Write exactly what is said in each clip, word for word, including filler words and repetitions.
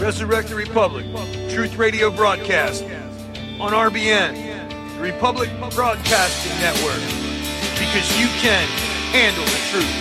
Resurrect the Republic, Truth Radio broadcast on R B N, the Republic Broadcasting Network, because you can handle the truth.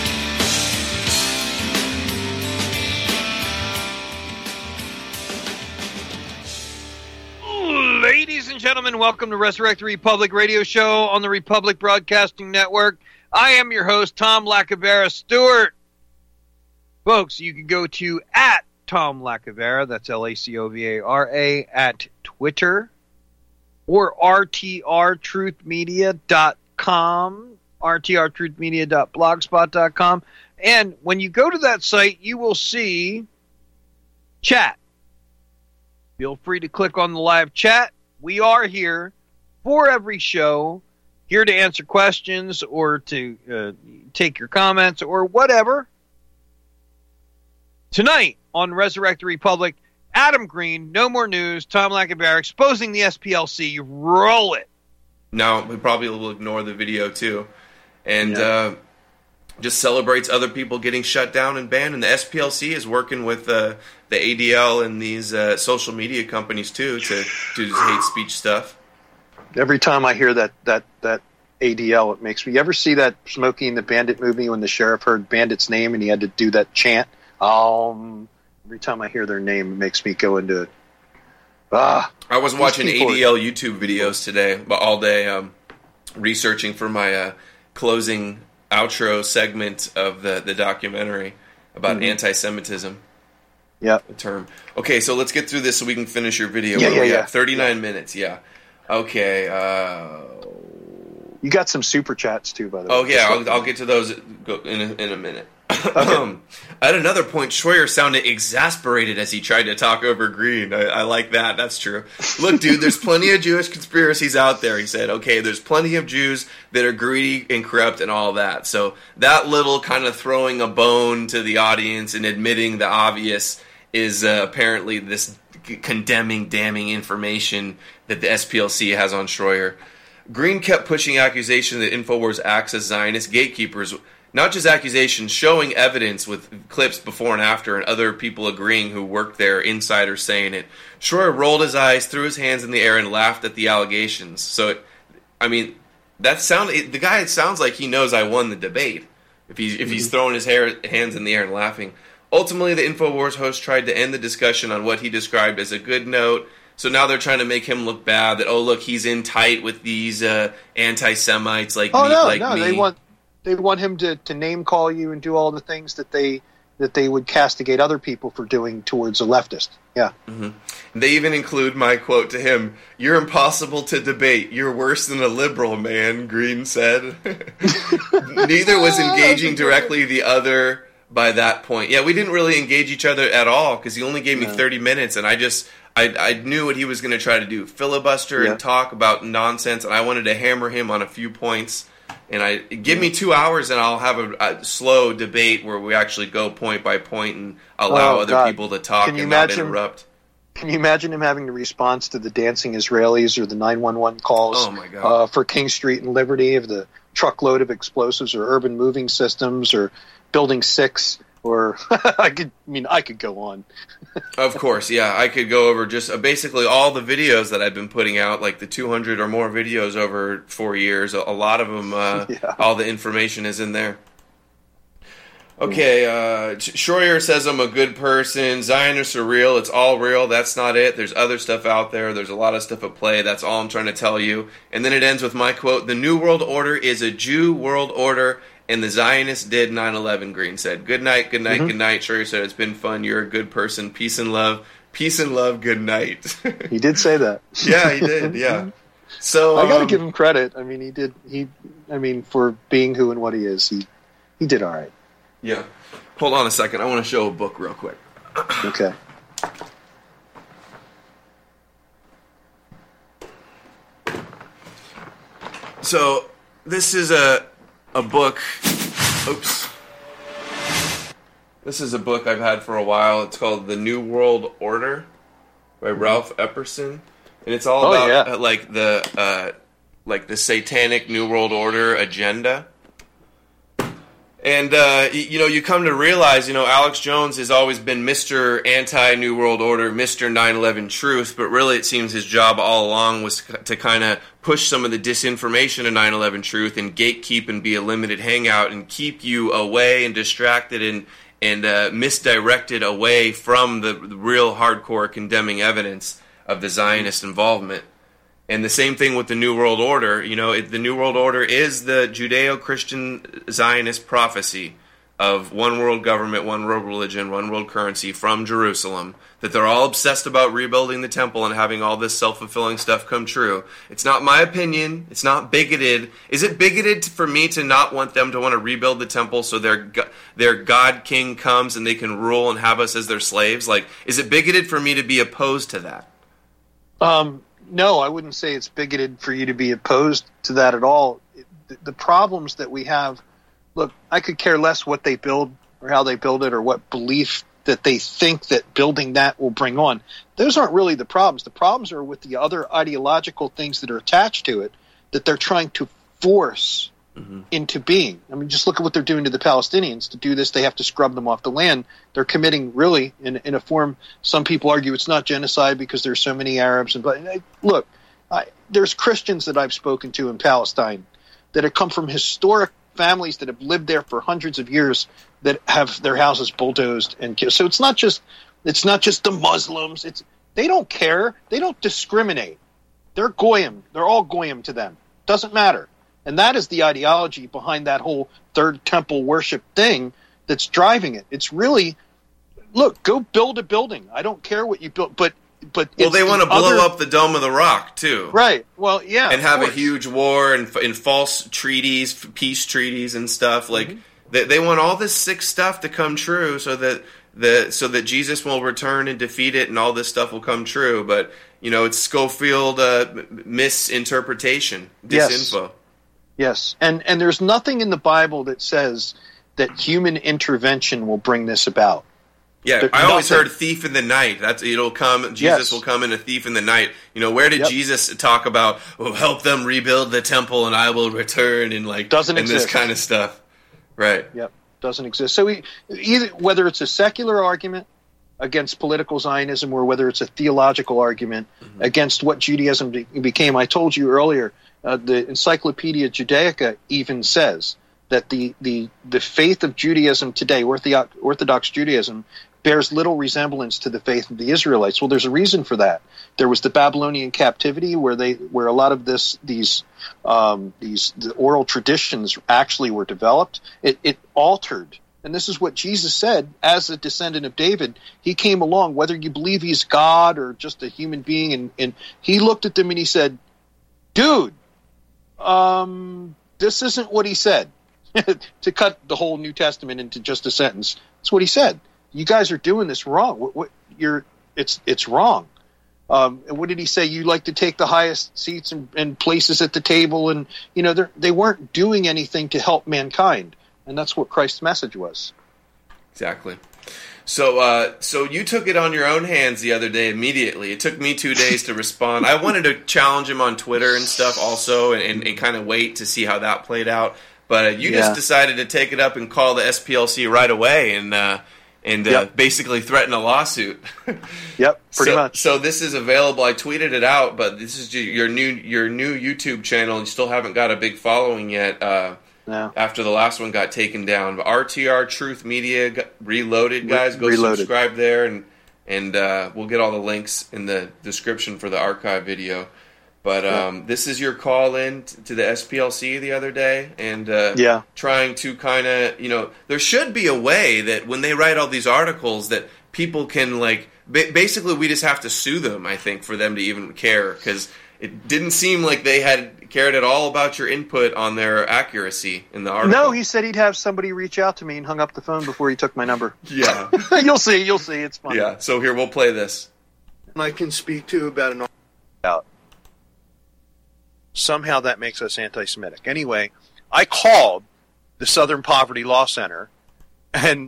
Ladies and gentlemen, welcome to Resurrect the Republic radio show on the Republic Broadcasting Network. I am your host, Tom Lacavera Stewart. Folks, you can go to at Tom Lacavera, that's L A C O V A R A, at Twitter, or R T R truth media dot com, R T R truth media dot blogspot dot com. And when you go to that site, you will see chat. Feel free to click on the live chat. We are here for every show, here to answer questions or to uh, take your comments or whatever. Tonight on Resurrect the Republic, Adam Green, No More News, Tom Lacavera exposing the S P L C. Roll it. No, we probably will ignore the video too. And yeah. uh, just celebrates other people getting shut down and banned. And the S P L C is working with uh, the A D L and these uh, social media companies too to do hate speech stuff. Every time I hear that that that A D L, it makes me. You ever see that Smokey and the Bandit movie when the sheriff heard Bandit's name and he had to do that chant? Um, every time I hear their name, it makes me go into. Ah, I was watching A D L YouTube videos today, but all day, um, researching for my uh, closing outro segment of the the documentary about mm-hmm. anti-Semitism. Yeah, the term. Okay, so let's get through this so we can finish your video. Yeah, yeah, yeah. Thirty-nine yeah. minutes. Yeah. Okay. Uh, you got some super chats too, by the way. Oh yeah, I'll, I'll get to those in a, in a minute. Okay. At another point, Schroyer sounded exasperated as he tried to talk over Green. I, I like that. That's true. Look, dude, there's plenty of Jewish conspiracies out there, he said. Okay, there's plenty of Jews that are greedy and corrupt and all that. So that little kind of throwing a bone to the audience and admitting the obvious is uh, apparently this c- condemning, damning information that the S P L C has on Schroyer. Green kept pushing accusations that InfoWars acts as Zionist gatekeepers. Not just accusations, showing evidence with clips before and after and other people agreeing who worked there, insiders saying it. Schroyer rolled his eyes, threw his hands in the air, and laughed at the allegations. So, it, I mean, that sound it, the guy, it sounds like he knows I won the debate. If he's, if he's throwing his hair, hands in the air and laughing. Ultimately, the InfoWars host tried to end the discussion on what he described as a good note. So now they're trying to make him look bad, that, oh, look, he's in tight with these uh, anti-Semites like oh, me. No, like no, me. they want... They want him to, to name call you and do all the things that they that they would castigate other people for doing towards a leftist. Yeah. Mm-hmm. They even include my quote to him, "You're impossible to debate. You're worse than a liberal, man," Green said. Neither was engaging directly the other by that point. Yeah, we didn't really engage each other at all because he only gave me no. thirty minutes, and I just I, I knew what he was going to try to do, filibuster yeah. and talk about nonsense, and I wanted to hammer him on a few points. And I give me two hours, and I'll have a, a slow debate where we actually go point by point and allow oh, other God. people to talk and imagine, not interrupt. Can you imagine him having to respond to the dancing Israelis or the nine one one calls oh my God. Uh, for King Street and Liberty of the truckload of explosives or urban moving systems or Building Six? Or I could, I mean, I could go on. Of course, yeah, I could go over just uh, basically all the videos that I've been putting out, like the two hundred or more videos over four years. A, a lot of them, uh, yeah. all the information is in there. Okay, uh, Schroyer says I'm a good person. Zionists are real. It's all real. That's not it. There's other stuff out there. There's a lot of stuff at play. That's all I'm trying to tell you. And then it ends with my quote: "The New World Order is a Jew world order. And the Zionists did nine eleven, Green said. Good night, good night, mm-hmm. good night. Schroyer said, it's been fun. You're a good person. Peace and love. Peace and love, good night. He did say that. Yeah, he did, yeah. So I gotta um, give him credit. I mean, he did, he, I mean, for being who and what he is, he, he did all right. Yeah. Hold on a second. I want to show a book real quick. Okay. So, this is a... A book, oops. This is a book I've had for a while. It's called The New World Order by Ralph Epperson, and it's all oh, about yeah. uh, like the uh, like the satanic New World Order agenda. And, uh, you know, you come to realize, you know, Alex Jones has always been Mister Anti-New World Order, Mister nine eleven Truth, but really it seems his job all along was to kind of push some of the disinformation of nine eleven Truth and gatekeep and be a limited hangout and keep you away and distracted and, and uh, misdirected away from the, the real hardcore condemning evidence of the Zionist involvement. And the same thing with the New World Order. You know, it, the New World Order is the Judeo-Christian Zionist prophecy of one world government, one world religion, one world currency from Jerusalem, that they're all obsessed about rebuilding the temple and having all this self-fulfilling stuff come true. It's not my opinion. It's not bigoted. Is it bigoted for me to not want them to want to rebuild the temple so their, their God King comes and they can rule and have us as their slaves? Like, is it bigoted for me to be opposed to that? Um... No, I wouldn't say it's bigoted for you to be opposed to that at all. The, the problems that we have, look, I could care less what they build or how they build it or what belief that they think that building that will bring on. Those aren't really the problems. The problems are with the other ideological things that are attached to it that they're trying to force mm-hmm. into being. I mean, just look at what they're doing to the Palestinians. To do this, they have to scrub them off the land. They're committing, really, in, in a form, some people argue it's not genocide because there's so many Arabs. And but look, I, there's Christians that I've spoken to in Palestine that have come from historic families that have lived there for hundreds of years that have their houses bulldozed and killed. So it's not just it's not just the Muslims. It's they don't care. They don't discriminate. They're goyim. They're all goyim to them. Doesn't matter. And that is the ideology behind that whole third temple worship thing that's driving it. It's really, look, go build a building. I don't care what you build, but but well, they want to blow other... up the Dome of the Rock too, right? Well, yeah, and have a huge war and, and false treaties, peace treaties, and stuff. Like mm-hmm. they they want all this sick stuff to come true, so that the so that Jesus will return and defeat it, and all this stuff will come true. But you know, it's Schofield uh, misinterpretation, disinfo. Yes. Yes, and and there's nothing in the Bible that says that human intervention will bring this about. Yeah, There's I always nothing. heard thief in the night. That's it'll come. Jesus Yes. will come in a thief in the night. You know, where did Yep. Jesus talk about? Well, help them rebuild the temple, and I will return, and like Doesn't and exist. this kind of stuff. Right. Yep, doesn't exist. So we, either whether it's a secular argument against political Zionism or whether it's a theological argument mm-hmm. against what Judaism be- became, I told you earlier. Uh, the Encyclopedia Judaica even says that the, the, the faith of Judaism today, Orthodox, Orthodox Judaism, bears little resemblance to the faith of the Israelites. Well, there's a reason for that. There was the Babylonian captivity, where they where a lot of this these um, these the oral traditions actually were developed. It, it altered, and this is what Jesus said as a descendant of David. He came along, whether you believe he's God or just a human being, and, and he looked at them and he said, "Dude." Um, this isn't what he said. To cut the whole New Testament into just a sentence, that's what he said. You guys are doing this wrong. What, what, you're, it's it's wrong. Um, and what did he say? You like to take the highest seats and, and places at the table, and you know they weren't doing anything to help mankind, and that's what Christ's message was. Exactly. So, uh, so you took it on your own hands the other day immediately. It took me two days to respond. I wanted to challenge him on Twitter and stuff also and, and, and kind of wait to see how that played out. But uh, you yeah. just decided to take it up and call the S P L C right away and uh, and uh, yep. basically threaten a lawsuit. Yep, pretty so, much. So this is available. I tweeted it out, but this is your new your new YouTube channel. You still haven't got a big following yet. Uh, No. After the last one got taken down. But R T R Truth Media got Reloaded, guys. Go Reloaded. subscribe there, and and uh, we'll get all the links in the description for the archive video. But um, yeah. this is your call in t- to the S P L C the other day, and uh, yeah. trying to kind of, you know, there should be a way that when they write all these articles that people can, like, ba- basically we just have to sue them, I think, for them to even care, because it didn't seem like they had cared at all about your input on their accuracy in the article. No, he said he'd have somebody reach out to me and hung up the phone before he took my number. Yeah. You'll see, you'll see. It's fun. Yeah, so here, we'll play this. I can speak to about an out. Somehow that makes us anti-Semitic. Anyway, I called the Southern Poverty Law Center, and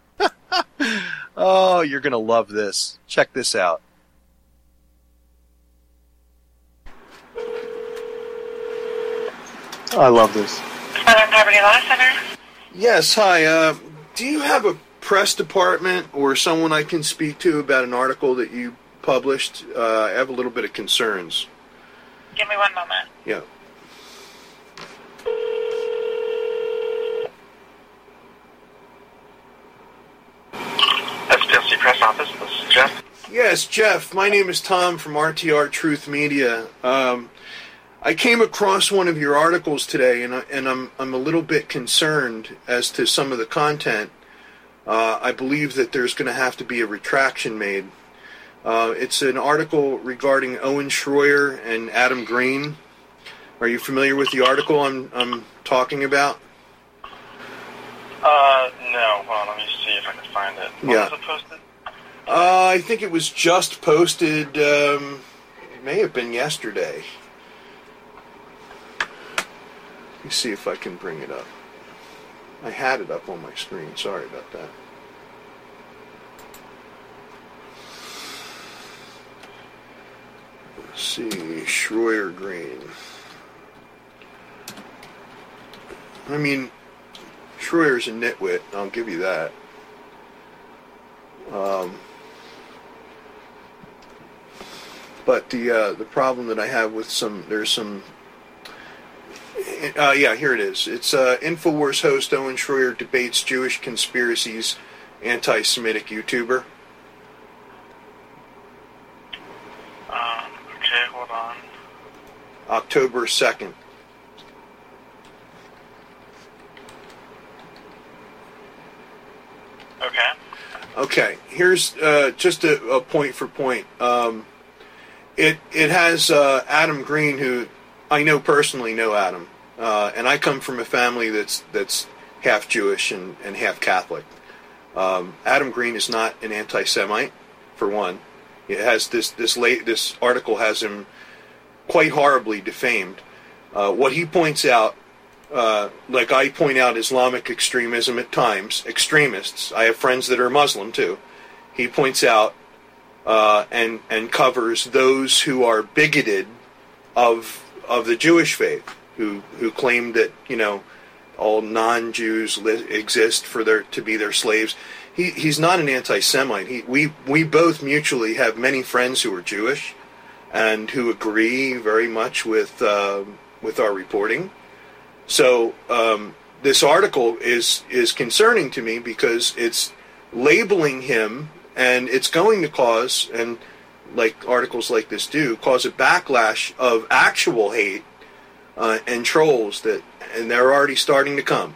oh, you're going to love this. Check this out. I love this. Southern Poverty Law Center. Yes, hi. Uh, do you have a press department or someone I can speak to about an article that you published? Uh, I have a little bit of concerns. Give me one moment. Yeah. S P L C Press Office, this is Jeff. Yes, Jeff. My name is Tom from R T R Truth Media. Um, I came across one of your articles today, and, I, and I'm I'm a little bit concerned as to some of the content. Uh, I believe that there's going to have to be a retraction made. Uh, it's an article regarding Owen Schroyer and Adam Green. Are you familiar with the article I'm I'm talking about? Uh, no. Hold on, let me see if I can find it. When Yeah. was it posted? Uh, I think it was just posted. Um, it may have been yesterday. Let me see if I can bring it up. I had it up on my screen. Sorry about that. Let's see, Schroyer Green. I mean, Schroyer's a nitwit. I'll give you that. Um, but the uh, the problem that I have with some there's some. Uh, yeah, here it is. It's uh, InfoWars host Owen Schroyer debates Jewish conspiracies, anti-Semitic YouTuber. Uh, okay, hold on. October second. Okay. Okay, here's uh, just a, a point for point. Um, it it has uh, Adam Green, who I know personally know Adam, uh, and I come from a family that's that's half Jewish and, and half Catholic. Um, Adam Green is not an anti-Semite, for one. It has this this late this article has him quite horribly defamed. Uh, what he points out. Uh, like I point out Islamic extremism at times, extremists. I have friends that are Muslim too. He points out uh, and and covers those who are bigoted of of the Jewish faith, who who claim that you know all non-Jews li- exist for their to be their slaves. He he's not an anti-Semite. He we we both mutually have many friends who are Jewish, and who agree very much with uh, with our reporting. So um, this article is is concerning to me because it's labeling him, and it's going to cause, and like articles like this do, cause a backlash of actual hate uh, and trolls that, and they're already starting to come.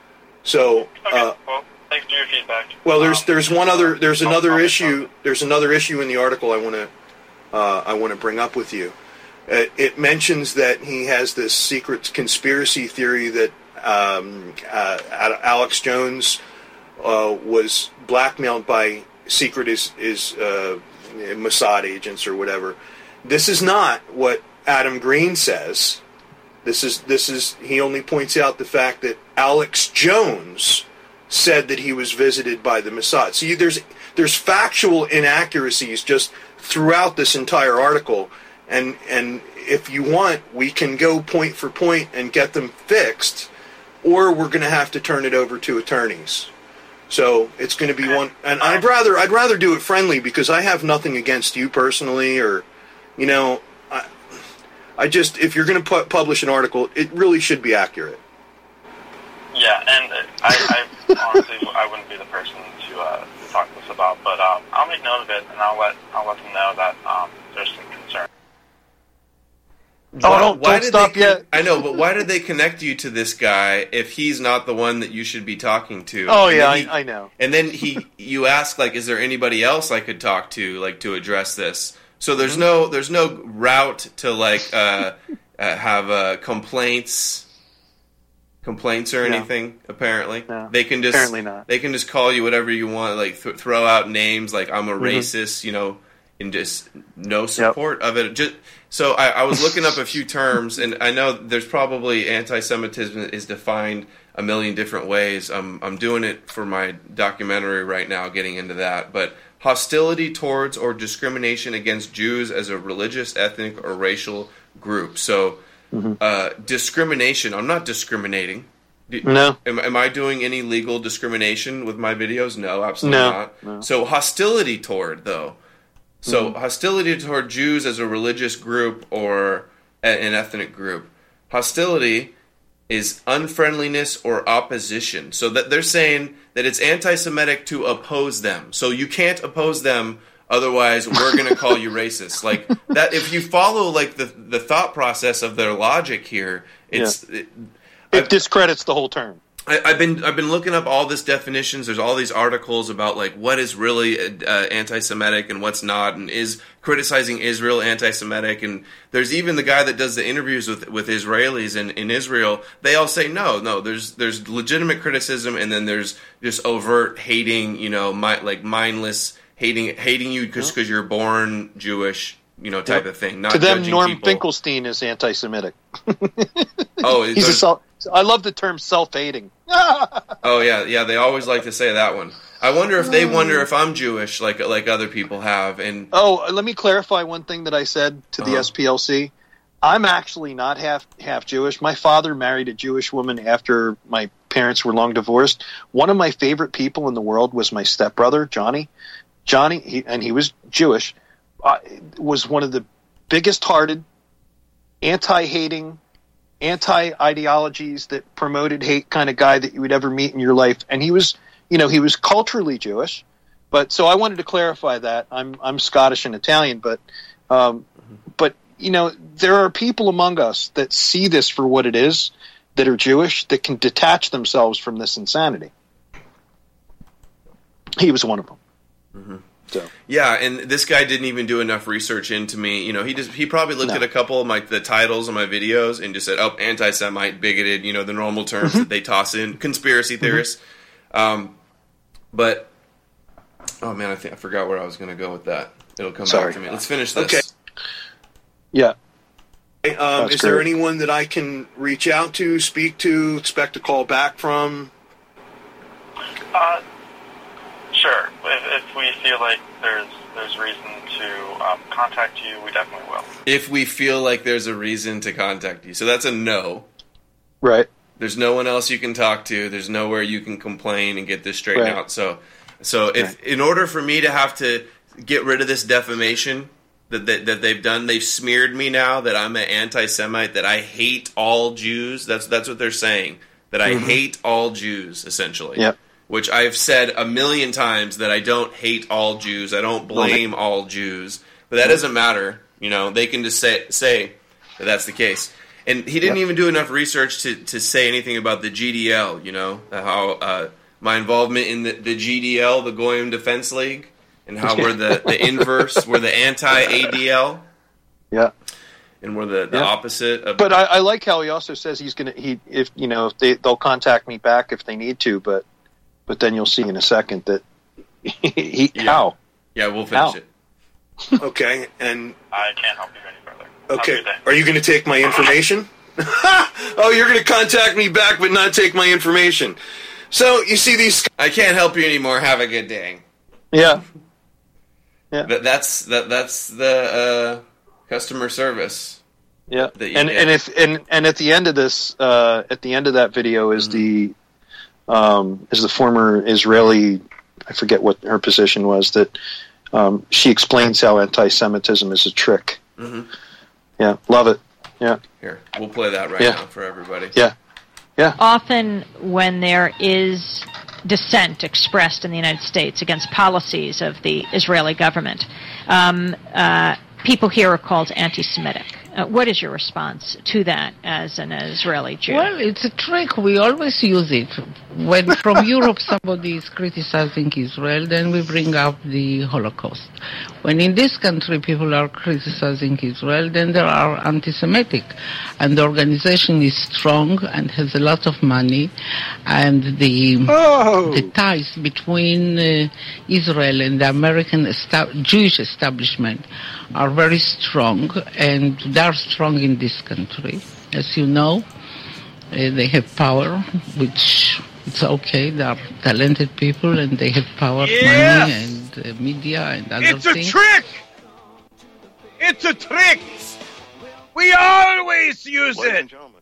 So, Okay, uh, well, thanks for your feedback. well, there's Um, there's one other there's I'll- another I'll- issue there's another issue in the article I want to uh, I want to bring up with you. It, it mentions that he has this secret conspiracy theory that um, uh, Alex Jones uh, was blackmailed by secret is is uh, Mossad agents or whatever. This is not what Adam Green says. This is this is he only points out the fact that Alex Jones said that he was visited by the Mossad. See, there's there's factual inaccuracies just throughout this entire article. And and if you want, we can go point for point and get them fixed, or we're going to have to turn it over to attorneys. So it's going to be one. And I'd rather I'd rather do it friendly because I have nothing against you personally, or you know, I, I just if you're going to pu- publish an article, it really should be accurate. Yeah, and I, I honestly I wouldn't be the person to uh, talk this about, but um, I'll make note of it and I'll let I'll let them know that um, there's some concern. Oh, don't, don't stop they, yet. I know, but why did they connect you to this guy if he's not the one that you should be talking to? Oh, And yeah, then he- I, I know. And then he, you ask, like, is there anybody else I could talk to, like, to address this? So there's Mm-hmm. no, there's no route to like uh, uh, have uh, complaints, complaints or No. anything. Apparently, No, they can just apparently not. They can just call you whatever you want, like th- throw out names, like I'm a Mm-hmm. racist, you know, and just no support of it. Just so I, I was looking up a few terms, and I know there's probably anti-Semitism is defined a million different ways. I'm I'm doing it for my documentary right now, getting into that. But hostility towards or discrimination against Jews as a religious, ethnic, or racial group. So Mm-hmm. uh, discrimination. I'm not discriminating. Do, no. Am, am I doing any legal discrimination with my videos? No, absolutely no, not. No. So hostility toward, though. So mm-hmm. hostility toward Jews as a religious group or a, an ethnic group. Hostility is unfriendliness or opposition. So that they're saying that it's anti-Semitic to oppose them. So you can't oppose them, otherwise we're going to call you racist. Like that, if you follow like the the thought process of their logic here, it's yeah. it, it discredits the whole term. I, I've been I've been looking up all these definitions. There's all these articles about like what is really uh, anti-Semitic and what's not, and is criticizing Israel anti-Semitic. And there's even the guy that does the interviews with with Israelis in, in Israel. They all say no, no. There's there's legitimate criticism, and then there's just overt hating. You know, my, like mindless hating hating you because because you're born Jewish. You know, type yep. of thing. Not to them, judging Norm people. Finkelstein is anti-Semitic. oh, he's a self, I love the term self-hating. oh yeah, yeah. They always like to say that one. I wonder if they wonder if I'm Jewish, like like other people have. And oh, let me clarify one thing that I said to the uh-huh. S P L C. I'm actually not half half Jewish. My father married a Jewish woman after my parents were long divorced. One of my favorite people in the world was my stepbrother, Johnny. Johnny, he, and he was Jewish. Uh, was one of the biggest-hearted, anti-hating, anti-ideologies that promoted hate kind of guy that you would ever meet in your life. And he was, you know, he was culturally Jewish. But so I wanted to clarify that. I'm I'm Scottish and Italian, but um, but you know, there are people among us that see this for what it is, that are Jewish, that can detach themselves from this insanity. He was one of them. Mm-hmm. So. Yeah, and this guy didn't even do enough research into me. You know, he just he probably looked no. at a couple of my the titles of my videos and just said, "Oh, anti-Semite, bigoted." You know, the normal terms that they toss in, conspiracy theorists. Mm-hmm. Um, but oh man, I think I forgot where I was going to go with that. It'll come Sorry. back to me. Let's finish this. Okay. Yeah. Um, is great. There anyone that I can reach out to, speak to, expect a call back from? Uh. Sure. If, if we feel like there's there's reason to um, contact you, we definitely will. If we feel like there's a reason to contact you. So that's a no. Right. There's no one else you can talk to. There's nowhere you can complain and get this straightened right. out. So so if right. in order for me to have to get rid of this defamation that, that that they've done, they've smeared me now that I'm an anti-Semite, that I hate all Jews. That's that's what they're saying. That I mm-hmm. hate all Jews, essentially. Yep. Which I've said a million times that I don't hate all Jews. I don't blame all Jews. But that doesn't matter. You know, they can just say say that that's the case. And he didn't yep. even do enough research to, to say anything about the G D L, you know, how uh, my involvement in the, the G D L, the Goyim Defense League, and how we're the, the inverse, we're the anti-A D L. Yeah. And we're the, the yeah. opposite of... But I, I like how he also says he's going to, he if you know, if they, they'll contact me back if they need to, but But then you'll see in a second that he yeah. how. Yeah, we'll finish how? it. Okay, and I can't help you any further. Okay, are you going to take my information? Oh, you're going to contact me back, but not take my information. So you see these. I can't help you anymore. Have a good day. Yeah. Yeah. That, that's that. That's the uh, customer service. Yeah. And and if and and at the end of this, uh, at the end of that video is mm-hmm. the. Um, is the former Israeli, I forget what her position was, that um, she explains how anti-Semitism is a trick. Mm-hmm. Yeah, love it. Yeah. Here, we'll play that right yeah. now for everybody. Yeah. Yeah. Often when there is dissent expressed in the United States against policies of the Israeli government, um, uh, people here are called anti-Semitic. Uh, what is your response to that as an Israeli Jew? Well, it's a trick. We always use it. When from Europe somebody is criticizing Israel, then we bring up the Holocaust. When in this country people are criticizing Israel, then they are anti-Semitic. And the organization is strong and has a lot of money. And the, oh. the ties between uh, Israel and the American esta- Jewish establishment are very strong, and they are strong in this country. As you know, uh, they have power, which it's okay. They are talented people, and they have power, yes! money, and uh, media, and other it's things. It's a trick! It's a trick! We always use Ladies it! and gentlemen,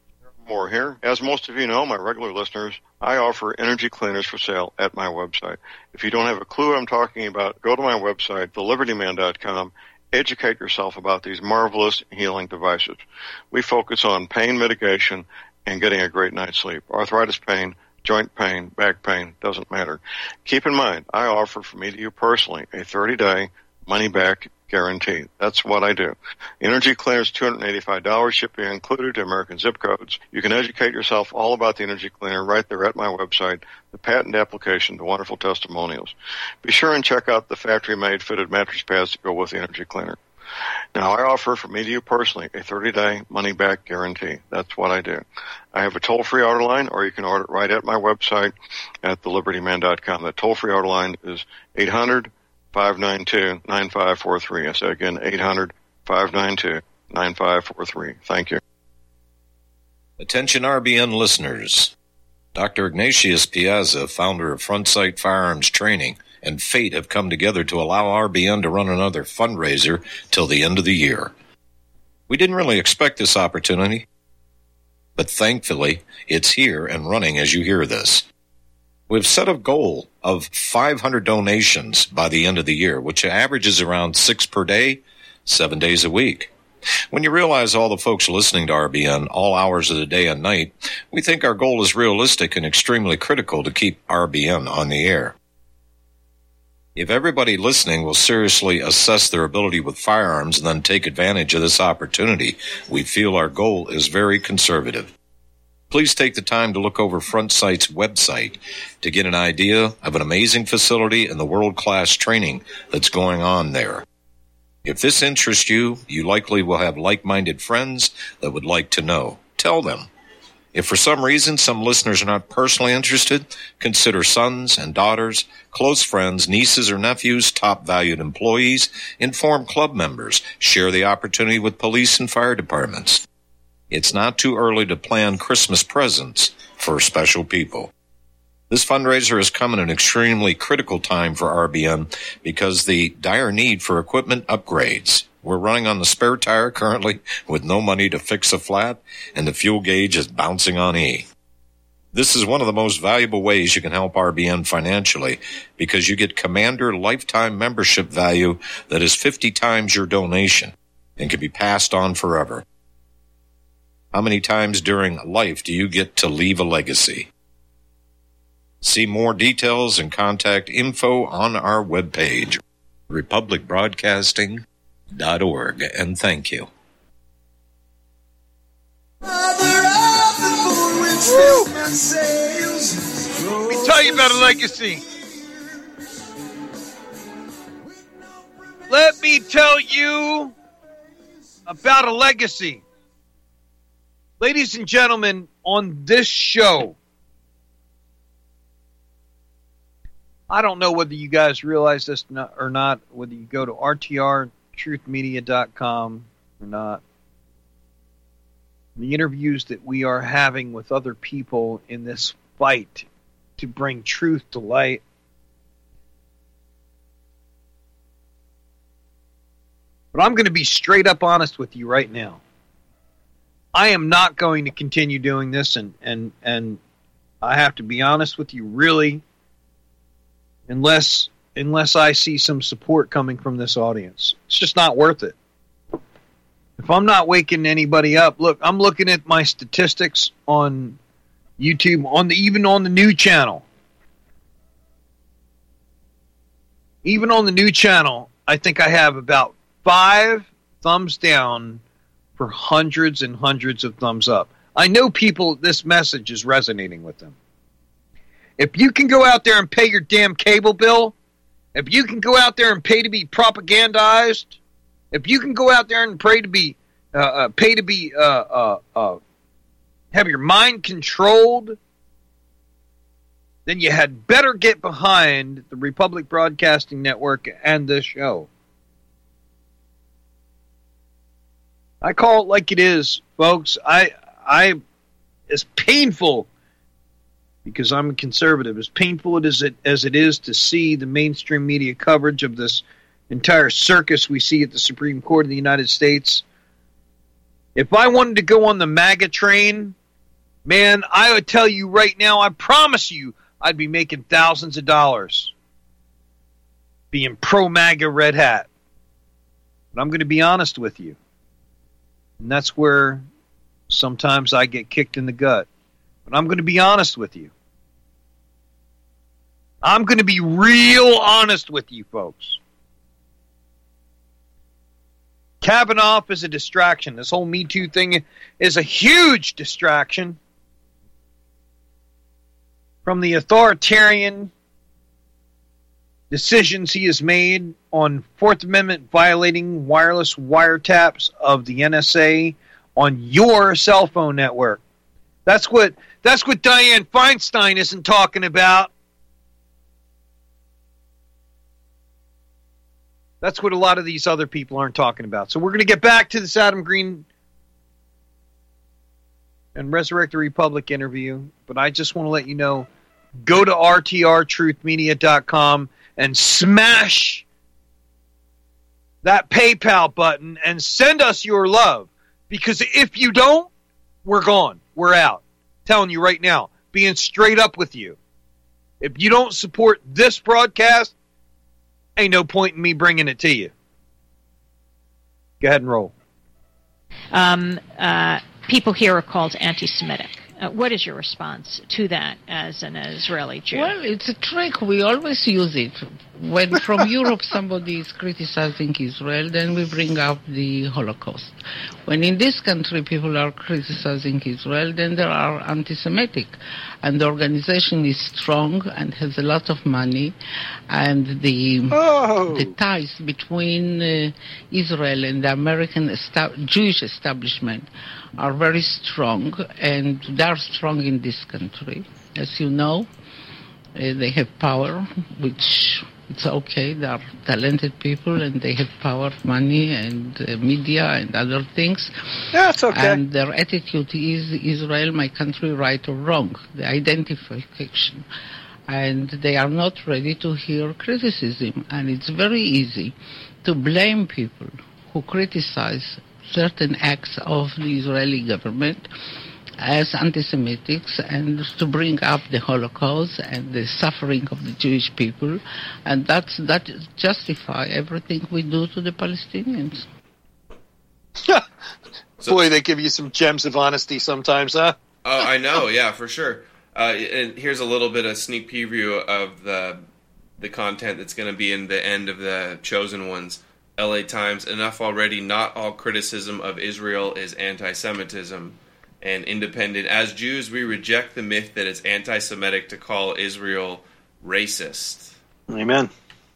Moore here. As most of you know, my regular listeners, I offer energy cleaners for sale at my website. If you don't have a clue what I'm talking about, go to my website, the liberty man dot com. Educate yourself about these marvelous healing devices. We focus on pain mitigation and getting a great night's sleep. Arthritis pain, joint pain, back pain, doesn't matter. Keep in mind, I offer for me to you personally a thirty-day money-back guarantee. That's what I do. Energy Cleaners, two hundred eighty-five dollars, shipping included to American zip codes. You can educate yourself all about the Energy Cleaner right there at my website, the patent application, the wonderful testimonials. Be sure and check out the factory-made fitted mattress pads to go with the Energy Cleaner. Now, I offer for me to you personally a thirty-day money-back guarantee. That's what I do. I have a toll-free order line, or you can order it right at my website at the liberty man dot com. The toll-free order line is eight hundred, five nine two, nine five four three. I say again, eight hundred, five nine two, nine five four three. Thank you. Attention R B N listeners. Doctor Ignatius Piazza, founder of Front Sight Firearms Training, and fate have come together to allow R B N to run another fundraiser till the end of the year. We didn't really expect this opportunity, but thankfully it's here and running as you hear this. We've set a goal of five hundred donations by the end of the year, which averages around six per day, seven days a week. When you realize all the folks listening to R B N all hours of the day and night, we think our goal is realistic and extremely critical to keep R B N on the air. If everybody listening will seriously assess their ability with firearms and then take advantage of this opportunity, we feel our goal is very conservative. Please take the time to look over Front Sight's website to get an idea of an amazing facility and the world-class training that's going on there. If this interests you, you likely will have like-minded friends that would like to know. Tell them. If for some reason some listeners are not personally interested, consider sons and daughters, close friends, nieces or nephews, top valued employees, inform club members, share the opportunity with police and fire departments. It's not too early to plan Christmas presents for special people. This fundraiser has come at an extremely critical time for R B N because the dire need for equipment upgrades. We're running on the spare tire currently with no money to fix a flat, and the fuel gauge is bouncing on E. This is one of the most valuable ways you can help R B N financially because you get Commander lifetime membership value that is fifty times your donation and can be passed on forever. How many times during life do you get to leave a legacy? See more details and contact info on our webpage, republic broadcasting dot org, and thank you. Let me tell you about a legacy. Let me tell you about a legacy. Ladies and gentlemen, on this show, I don't know whether you guys realize this or not, whether you go to R T R truth media dot com or not. The interviews that we are having with other people in this fight to bring truth to light. But I'm going to be straight up honest with you right now. I am not going to continue doing this, and, and, and I have to be honest with you, really, unless unless I see some support coming from this audience. It's just not worth it. If I'm not waking anybody up, look, I'm looking at my statistics on YouTube, on the even on the new channel. Even on the new channel, I think I have about five thumbs down for hundreds and hundreds of thumbs up. I know people, this message is resonating with them. If you can go out there and pay your damn cable bill, if you can go out there and pay to be propagandized, if you can go out there and pray to be, uh, uh, pay to be, uh, uh, uh, have your mind controlled, then you had better get behind the Republic Broadcasting Network and this show. I call it like it is, folks. I, I, it's painful because I'm a conservative. As painful as it as it is to see the mainstream media coverage of this entire circus we see at the Supreme Court of the United States. If I wanted to go on the MAGA train, man, I would tell you right now, I promise you, I'd be making thousands of dollars being pro-MAGA red hat. But I'm going to be honest with you. And that's where sometimes I get kicked in the gut. But I'm going to be honest with you. I'm going to be real honest with you folks. Kavanaugh is a distraction. This whole Me Too thing is a huge distraction from the authoritarian decisions he has made on Fourth Amendment violating wireless wiretaps of the N S A on your cell phone network. That's what that's what Dianne Feinstein isn't talking about. That's what a lot of these other people aren't talking about. So we're going to get back to this Adam Green and Resurrect the Republic interview, but I just want to let you know, go to R T R truth media dot com and smash that PayPal button and send us your love. Because if you don't, we're gone. We're out. Telling you right now, being straight up with you. If you don't support this broadcast, ain't no point in me bringing it to you. Go ahead and roll. Um, uh, people here are called anti-Semitic. Uh, what is your response to that as an Israeli Jew? Well, it's a trick. We always use it. When from Europe somebody is criticizing Israel, then we bring up the Holocaust. When in this country people are criticizing Israel, then there are anti-Semitic. And the organization is strong and has a lot of money. And the, oh. the ties between uh, Israel and the American esta- Jewish establishment are very strong, and they are strong in this country. As you know, uh, they have power, which it's okay. They are talented people, and they have power, money, and uh, media, and other things. Yeah, it's okay. And their attitude is Israel, my country, right or wrong, the identification. And they are not ready to hear criticism. And it's very easy to blame people who criticize certain acts of the Israeli government as anti-Semitics and to bring up the Holocaust and the suffering of the Jewish people, and that's that justify everything we do to the Palestinians. Boy, they give you some gems of honesty sometimes, huh? Oh, I know, yeah, for sure. Uh, and here's a little bit of sneak preview of the the content that's going to be in the end of the Chosen Ones. L A Times, enough already, not all criticism of Israel is anti-Semitism. And Independent, as Jews, we reject the myth that it's anti-Semitic to call Israel racist. Amen.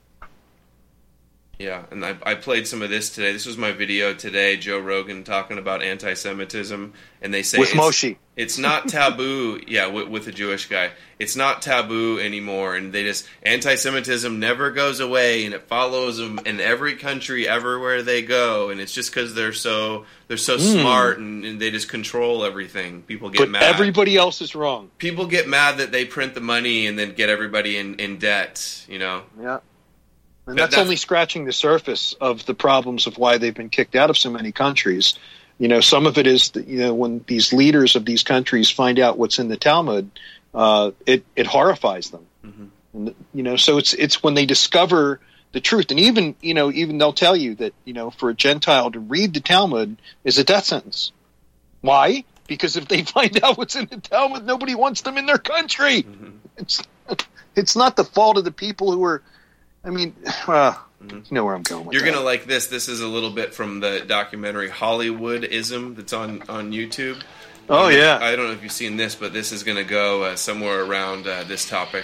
Yeah, and I, I played some of this today. This was my video today, Joe Rogan talking about anti-Semitism, and they say with it's, Moshe. It's not taboo. Yeah, with, with a Jewish guy, it's not taboo anymore. And they just anti-Semitism never goes away, and it follows them in every country, everywhere they go. And it's just because they're so they're so mm. smart, and, and they just control everything. People get but mad. Everybody else is wrong. People get mad that they print the money and then get everybody in, in debt. You know. Yeah. And that's, that's only scratching the surface of the problems of why they've been kicked out of so many countries. You know, some of it is that, you know, when these leaders of these countries find out what's in the Talmud, uh, it, it horrifies them. Mm-hmm. And, you know, so it's it's when they discover the truth. And even, you know, even they'll tell you that, you know, for a Gentile to read the Talmud is a death sentence. Why? Because if they find out what's in the Talmud, nobody wants them in their country. Mm-hmm. It's it's not the fault of the people who are, I mean, uh, mm-hmm. you know where I'm going with You're that. going to like this. This is a little bit from the documentary Hollywoodism that's on, on YouTube. Oh, um, yeah. I don't know if you've seen this, but this is going to go uh, somewhere around uh, this topic.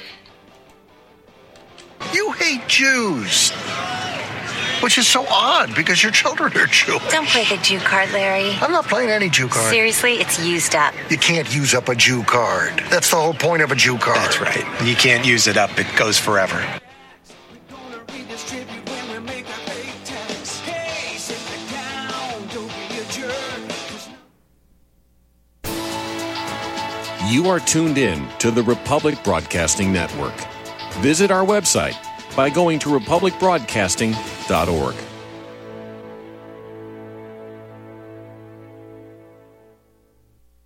You hate Jews, which is so odd because your children are Jewish. Don't play the Jew card, Larry. I'm not playing any Jew card. Seriously, it's used up. You can't use up a Jew card. That's the whole point of a Jew card. That's right. You can't use it up. It goes forever. You are tuned in to the Republic Broadcasting Network. Visit our website by going to republic broadcasting dot org.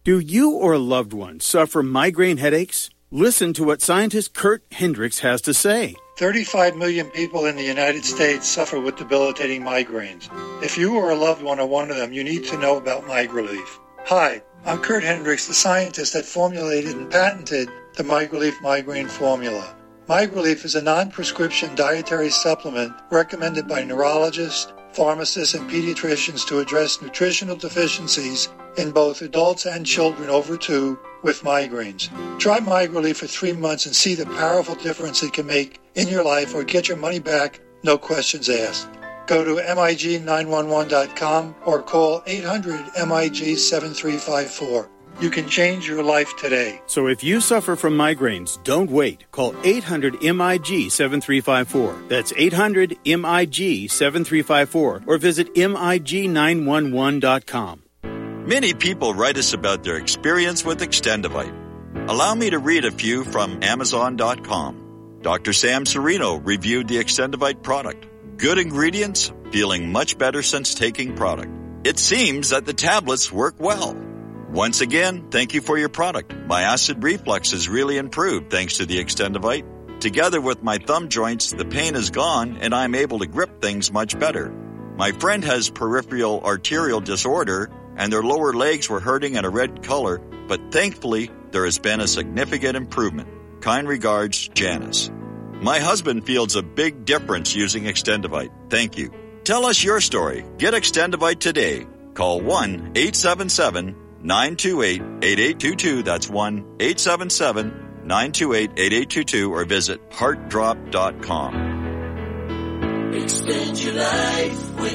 Do you or a loved one suffer migraine headaches? Listen to what scientist Kurt Hendricks has to say. thirty-five million people in the United States suffer with debilitating migraines. If you or a loved one are one of them, you need to know about MigraLief. Hi, I'm Kurt Hendricks, the scientist that formulated and patented the MigraLief migraine formula. MigraLief is a non-prescription dietary supplement recommended by neurologists, pharmacists, and pediatricians to address nutritional deficiencies in both adults and children over two with migraines. Try MigraLief for three months and see the powerful difference it can make in your life, or get your money back, no questions asked. Go to M I G nine one one dot com or call eight hundred M I G seven three five four. You can change your life today. So if you suffer from migraines, don't wait. Call eight hundred M I G seven three five four. That's eight hundred M I G seven three five four, or visit M I G nine one one dot com. Many people write us about their experience with Extendivite. Allow me to read a few from Amazon dot com. Doctor Sam Serino reviewed the Extendivite product. Good ingredients, feeling much better since taking product. It seems that the tablets work well. Once again, thank you for your product. My acid reflux has really improved thanks to the Extendivite. Together with my thumb joints, the pain is gone and I'm able to grip things much better. My friend has peripheral arterial disorder and their lower legs were hurting in a red color, but thankfully there has been a significant improvement. Kind regards, Janice. My husband feels a big difference using Extendivite. Thank you. Tell us your story. Get Extendivite today. Call one eight seven seven nine two eight eight eight two two. That's one eight seven seven nine two eight eight eight two two, or visit heart drop dot com. Extend your life with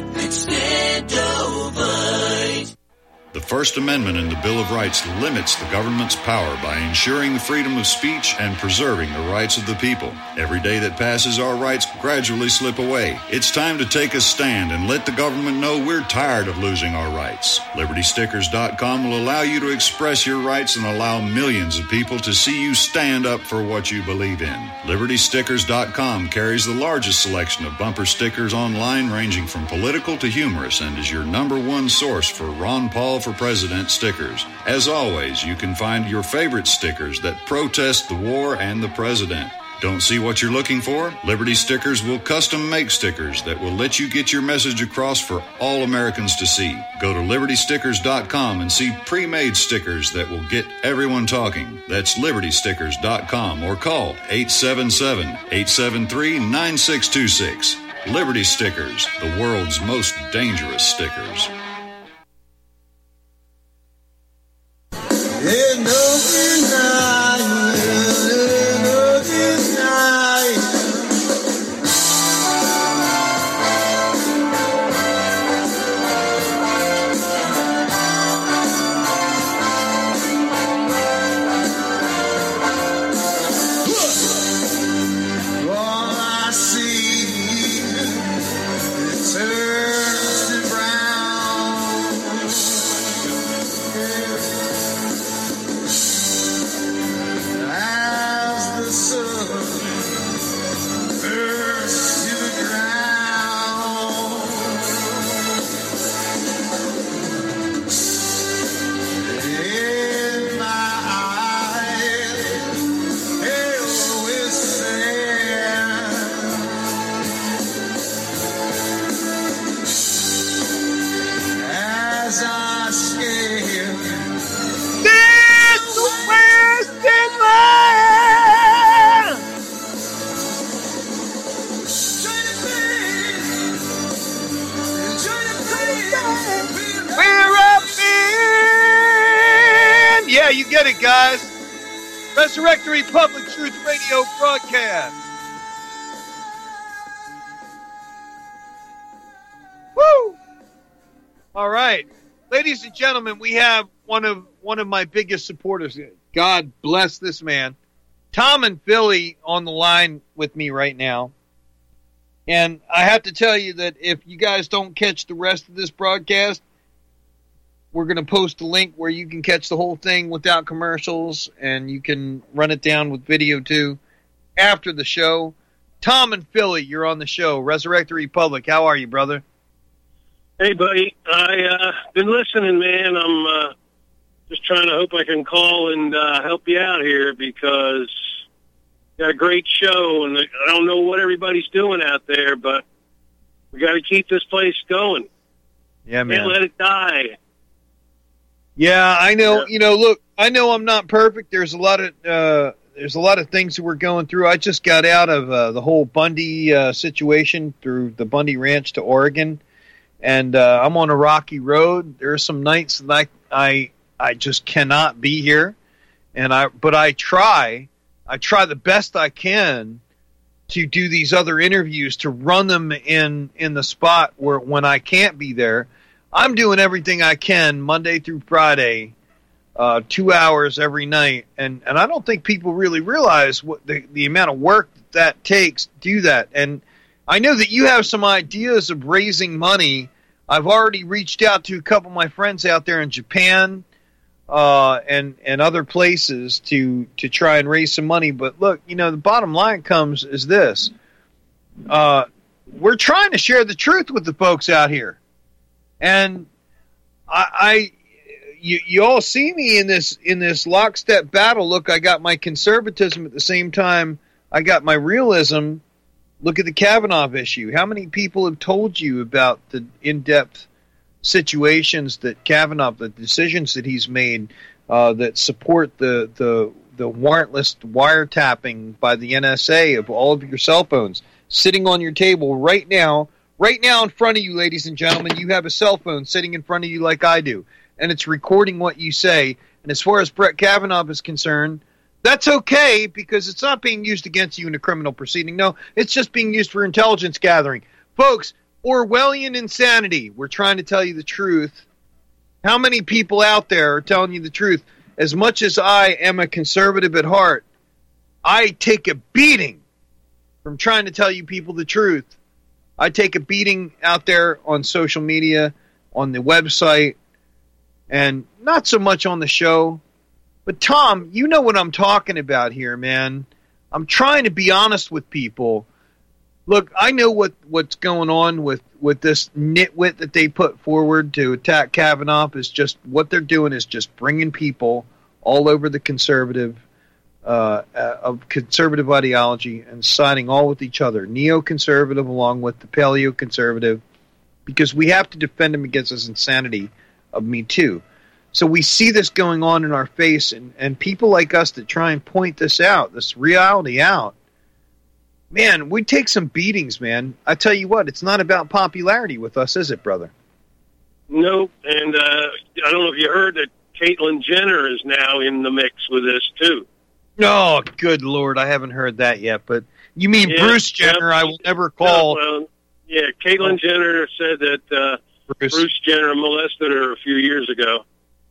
Extendovite. The First Amendment in the Bill of Rights limits the government's power by ensuring the freedom of speech and preserving the rights of the people. Every day that passes, our rights gradually slip away. It's time to take a stand and let the government know we're tired of losing our rights. Liberty Stickers dot com will allow you to express your rights and allow millions of people to see you stand up for what you believe in. Liberty Stickers dot com carries the largest selection of bumper stickers online, ranging from political to humorous, and is your number one source for Ron Paul for President stickers. As always, you can find your favorite stickers that protest the war and the president. Don't see what you're looking for? Liberty Stickers will custom make stickers that will let you get your message across for all Americans to see. Go to Liberty Stickers dot com and see pre-made stickers that will get everyone talking. That's Liberty Stickers dot com, or call eight seven seven eight seven three nine six two six. Liberty Stickers, the world's most dangerous stickers. Yeah, you get it, guys. Resurrect the Republic Truth Radio broadcast. Woo! All right. Ladies and gentlemen, we have one of one of my biggest supporters. God bless this man. Tom and Philly on the line with me right now. And I have to tell you that if you guys don't catch the rest of this broadcast, we're going to post a link where you can catch the whole thing without commercials, and you can run it down with video too after the show. Tom and Philly, you're on the show. Resurrect the Republic. How are you, brother? Hey, buddy. I uh been listening, man. I'm uh, just trying to hope I can call and uh, help you out here because you got a great show, and I don't know what everybody's doing out there, but we got to keep this place going. Yeah, man. Can't let it die. Yeah, I know. Yeah. You know, look, I know I'm not perfect. There's a lot of uh, there's a lot of things that we're going through. I just got out of uh, the whole Bundy uh, situation through the Bundy Ranch to Oregon, and uh, I'm on a rocky road. There are some nights that I I I just cannot be here, and I but I try I try the best I can to do these other interviews, to run them in in the spot where when I can't be there. I'm doing everything I can Monday through Friday, uh, two hours every night, and, and I don't think people really realize what the, the amount of work that, that takes to do that. And I know that you have some ideas of raising money. I've already reached out to a couple of my friends out there in Japan uh, and and other places to to try and raise some money. But look, you know, the bottom line comes is this: uh, we're trying to share the truth with the folks out here. And I, I you, you all see me in this in this lockstep battle. Look, I got my conservatism at the same time. I got my realism. Look at the Kavanaugh issue. How many people have told you about the in-depth situations that Kavanaugh, the decisions that he's made, uh, that support the the the warrantless wiretapping by the N S A of all of your cell phones sitting on your table right now? Right now in front of you, ladies and gentlemen, you have a cell phone sitting in front of you like I do, and it's recording what you say. And as far as Brett Kavanaugh is concerned, that's okay because it's not being used against you in a criminal proceeding. No, it's just being used for intelligence gathering. Folks, Orwellian insanity. We're trying to tell you the truth. How many people out there are telling you the truth? As much as I am a conservative at heart, I take a beating from trying to tell you people the truth. I take a beating out there on social media, on the website, and not so much on the show. But, Tom, you know what I'm talking about here, man. I'm trying to be honest with people. Look, I know what, what's going on with, with this nitwit that they put forward to attack Kavanaugh. Is just what they're doing is just bringing people all over the conservative Uh, of conservative ideology and siding all with each other, neoconservative along with the paleoconservative, because we have to defend them against this insanity of Me Too. So we see this going on in our face, and, and people like us that try and point this out, this reality out, man, we take some beatings, man. I tell you what, it's not about popularity with us, is it, brother? Nope, and uh, I don't know if you heard that Caitlyn Jenner is now in the mix with this, too. Oh, good Lord, I haven't heard that yet, but you mean yeah, Bruce Jenner, yeah, I will never call... No, well, yeah, Caitlyn oh. Jenner said that uh, Bruce. Bruce Jenner molested her a few years ago.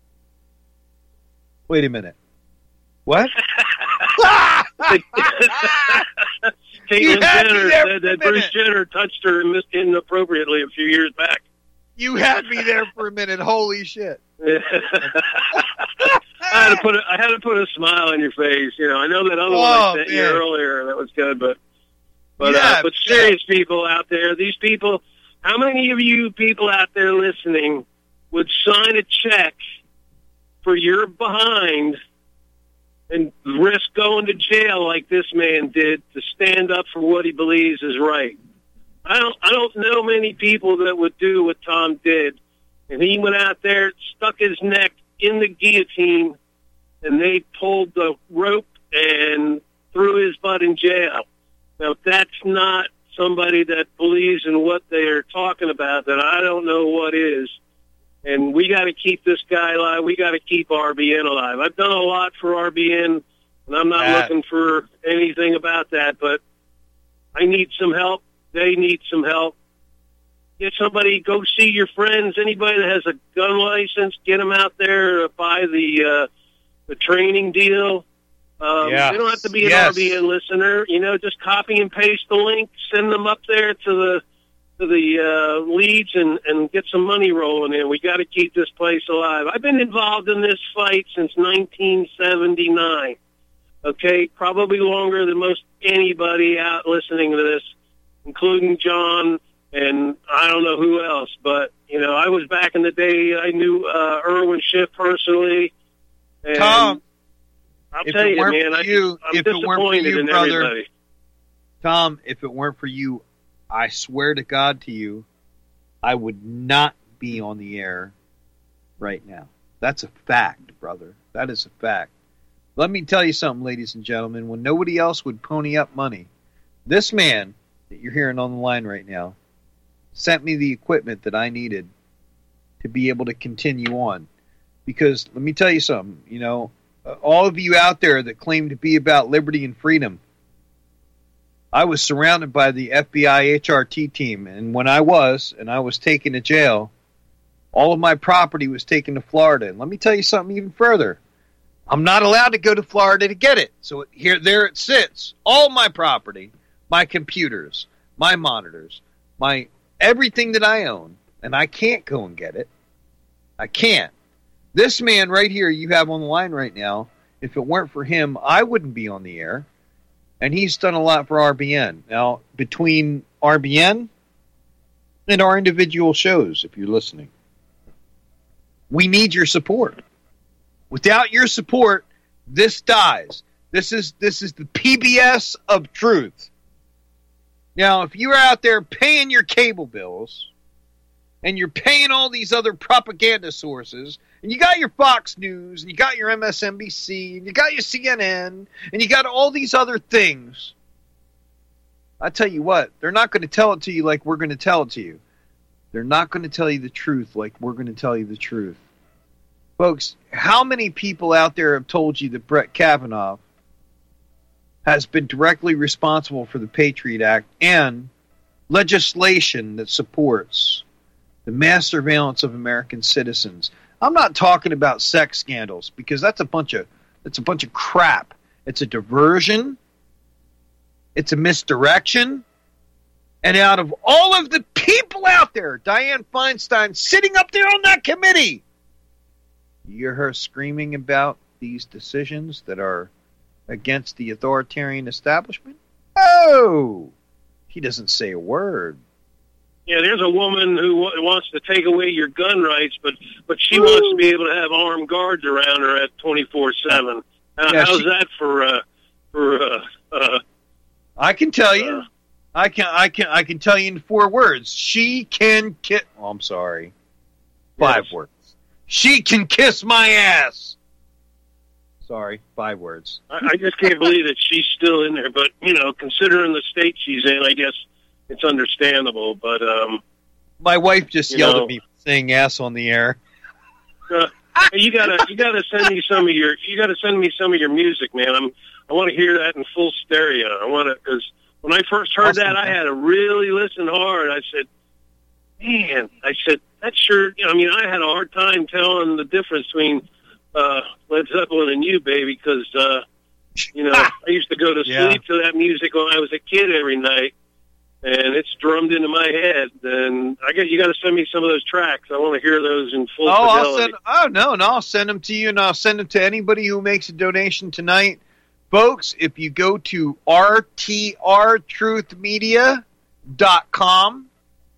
Wait a minute. What? Caitlyn Jenner said that Bruce Jenner touched her inappropriately a few years back. You had me there for a minute. Holy shit. I had to put a, I had to put a smile on your face. You know, I know that other oh, one I sent man. you earlier. That was good, but but yeah, uh, but serious yeah. people out there, these people. How many of you people out there listening would sign a check for your behind and risk going to jail like this man did to stand up for what he believes is right? I don't I don't know many people that would do what Tom did. And he went out there, stuck his neck in the guillotine, and they pulled the rope and threw his butt in jail. Now, if that's not somebody that believes in what they're talking about, then I don't know what is. And we got to keep this guy alive. We got to keep R B N alive. I've done a lot for R B N, and I'm not uh, looking for anything about that, but I need some help. They need some help. Get somebody, go see your friends. Anybody that has a gun license, get them out there to buy the uh, the training deal. Um, yeah. They don't have to be an yes. R B N listener. You know, just copy and paste the link, send them up there to the to the uh, leads, and, and get some money rolling in. We got to keep this place alive. I've been involved in this fight since nineteen seventy-nine. Okay, probably longer than most anybody out listening to this, including John. And I don't know who else, but, you know, I was back in the day, I knew uh, Irwin Schiff personally. And Tom, I'll if tell it you, weren't man, for I, you, I'm if it weren't for disappointed you, in brother, everybody. Tom, if it weren't for you, I swear to God to you, I would not be on the air right now. That's a fact, brother. That is a fact. Let me tell you something, ladies and gentlemen. When nobody else would pony up money, this man that you're hearing on the line right now sent me the equipment that I needed to be able to continue on. Because let me tell you something, you know, all of you out there that claim to be about liberty and freedom, I was surrounded by the F B I H R T team, and when I was, and I was taken to jail, all of my property was taken to Florida. And let me tell you something even further. I'm not allowed to go to Florida to get it. So here, there it sits. All my property, my computers, my monitors, my everything that I own, and I can't go and get it. I can't. This man right here you have on the line right now, if it weren't for him, I wouldn't be on the air. And he's done a lot for R B N. Now, between R B N and our individual shows, if you're listening, we need your support. Without your support, this dies. This is this is the P B S of truth. Now, if you're out there paying your cable bills, and you're paying all these other propaganda sources, and you got your Fox News, and you got your M S N B C, and you got your C N N, and you got all these other things, I tell you what, they're not going to tell it to you like we're going to tell it to you. They're not going to tell you the truth like we're going to tell you the truth. Folks, how many people out there have told you that Brett Kavanaugh has been directly responsible for the Patriot Act and legislation that supports the mass surveillance of American citizens? I'm not talking about sex scandals, because that's a bunch of that's a bunch of crap. It's a diversion. It's a misdirection. And out of all of the people out there, Dianne Feinstein sitting up there on that committee, you hear her screaming about these decisions that are against the authoritarian establishment? Oh, she doesn't say a word. Yeah, there's a woman who w- wants to take away your gun rights, but but she Ooh. wants to be able to have armed guards around her at twenty-four seven. Uh, yeah, how's she, that for uh, for? Uh, uh, I can tell you, uh, I can I can I can tell you in four words. She can kiss. Oh, I'm sorry, five yes. words. She can kiss my ass. Sorry, five words. I, I just can't believe that she's still in there. But you know, considering the state she's in, I guess it's understandable. But um, my wife just yelled know, at me for saying ass on the air. Uh, you gotta, you gotta send me some of your, you gotta send me some of your music, man. I'm, I want to hear that in full stereo. I want to, because when I first heard awesome, that, I had to really listen hard. I said, man, I said that sure. You know, I mean, I had a hard time telling the difference between uh, Led Zeppelin and you, baby, because uh, you know I used to go to yeah. sleep to that music when I was a kid every night. And it's drummed into my head. And I get you got to send me some of those tracks. I want to hear those in full oh, fidelity. I'll send, oh, no, no. I'll send them to you, and I'll send them to anybody who makes a donation tonight. Folks, if you go to r t r truth media dot com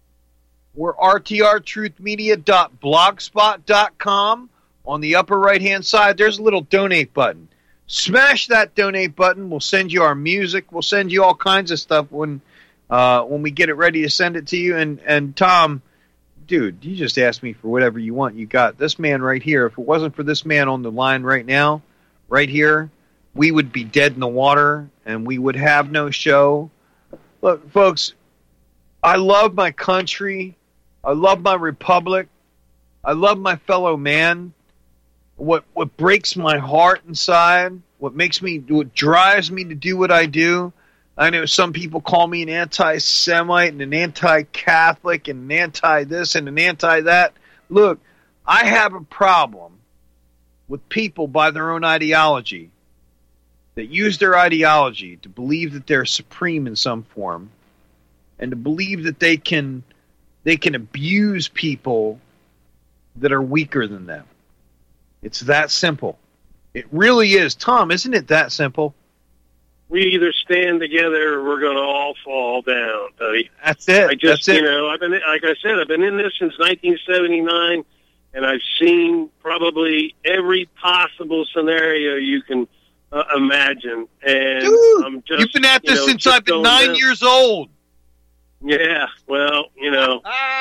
or r t r truth media dot blogspot dot com, on the upper right-hand side, there's a little donate button. Smash that donate button. We'll send you our music. We'll send you all kinds of stuff when... Uh, when we get it ready to send it to you. And, and Tom, dude, you just asked me for whatever you want. You got this man right here. If it wasn't for this man on the line right now, right here, we would be dead in the water and we would have no show. Look, folks, I love my country. I love my republic. I love my fellow man. What what breaks my heart inside, what makes me, what drives me to do what I do, I know some people call me an anti-Semite and an anti-Catholic and an anti-this and an anti-that. Look, I have a problem with people by their own ideology that use their ideology to believe that they're supreme in some form and to believe that they can they can abuse people that are weaker than them. It's that simple. It really is. Tom, isn't it that simple? We either stand together or we're going to all fall down, buddy. That's it. I just, That's it. you know, I've been, like I said, I've been in this since nineteen seventy-nine, and I've seen probably every possible scenario you can uh, imagine. And Dude, I'm just, you've been at you this know, since just I've been going nine down. years old. Yeah, well, you know,